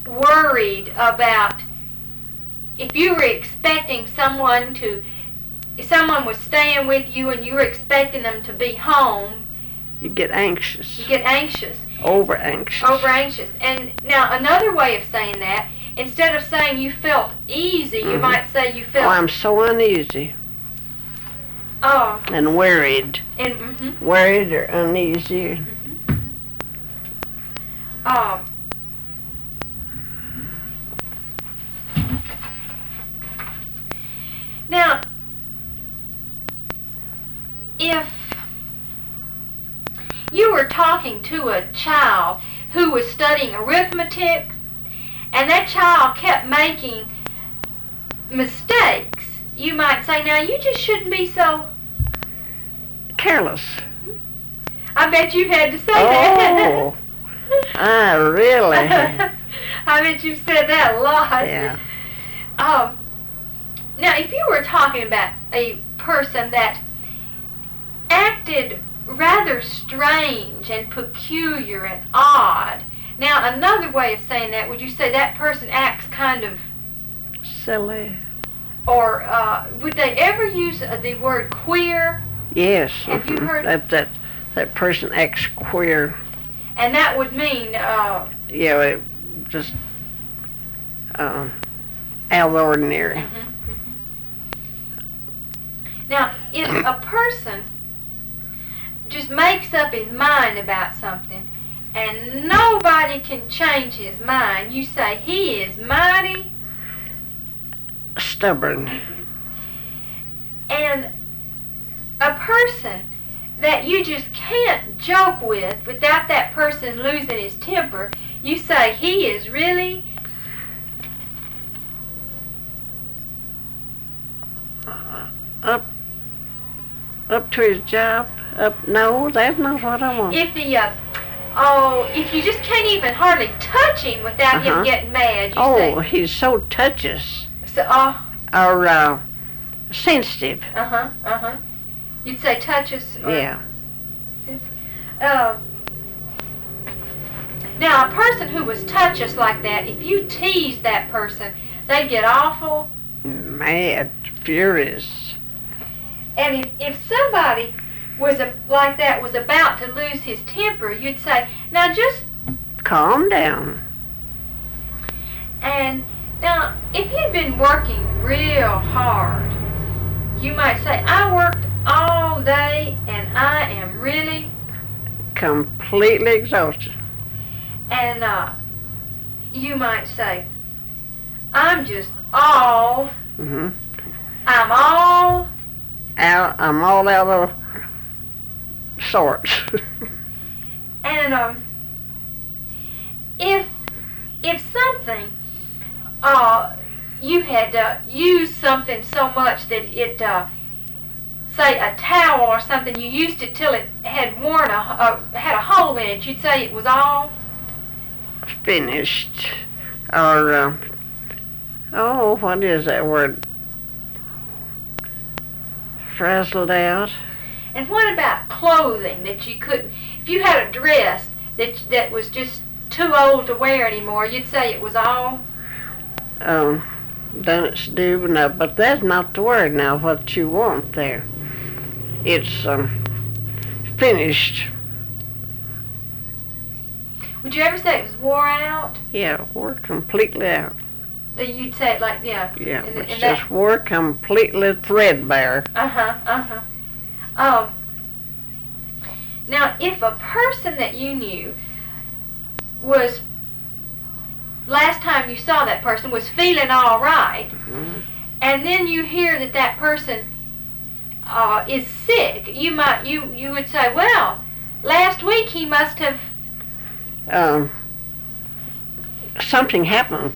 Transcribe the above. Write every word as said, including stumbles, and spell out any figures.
worried about if you were expecting someone to, if someone was staying with you and you were expecting them to be home, you get anxious. You get anxious. Over anxious. Over anxious. And now another way of saying that, instead of saying you felt easy, mm-hmm. you might say you felt... Oh, I'm so uneasy. Oh. And worried. And, mm-hmm. Worried or uneasy. Mm-hmm. Um. Now, if you were talking to a child who was studying arithmetic, and that child kept making mistakes, you might say, now you just shouldn't be so careless. I bet you've had to say oh, that. Oh, ah, really? I bet you've said that a lot. Yeah. Um, now, if you were talking about a person that acted rather strange and peculiar and odd, now another way of saying that, would you say that person acts kind of silly? Or uh, would they ever use uh, the word queer? Yes. Have mm-hmm. you heard that that that person acts queer? And that would mean uh, yeah, it just uh, out of the ordinary. Mm-hmm, mm-hmm. Now, if a person just makes up his mind about something and nobody can change his mind, you say he is mighty stubborn. And a person that you just can't joke with without that person losing his temper, you say he is really uh, up up to his job. Up no, that's not what I want. If the uh, oh, if you just can't even hardly touch him without uh-huh. him getting mad, you oh, say, he's so touches. So, uh, or uh, sensitive. Uh huh. Uh huh. You'd say touches. Or yeah. Uh, now, a person who was touches like that, if you tease that person, they get awful mad, furious. And if, if somebody was a, like that was about to lose his temper, you'd say, now just calm down. And now, if you'd been working real hard, you might say, I worked all day and I am really completely exhausted. And uh, you might say, I'm just all, mm-hmm. I'm all out, I'm all out of sorts. And um, if if something, uh, you had uh, used something so much that it, uh, say a towel or something, you used it till it had worn a, uh, had a hole in it, you'd say it was all finished, or uh, oh, what is that word? Frazzled out. And what about clothing that you couldn't? If you had a dress that that was just too old to wear anymore, you'd say it was all um, done its due. No, but that's not the word now. What you want there? It's um, finished. Would you ever say it was wore out? Yeah, wore completely out. You'd say it like, yeah. Yeah, and, it's and just that, wore completely threadbare. Uh-huh, uh-huh. Um, now, if a person that you knew was, last time you saw that person, was feeling all right, mm-hmm. and then you hear that that person uh, is sick, you might, you, you would say, well, last week he must have Um, something happened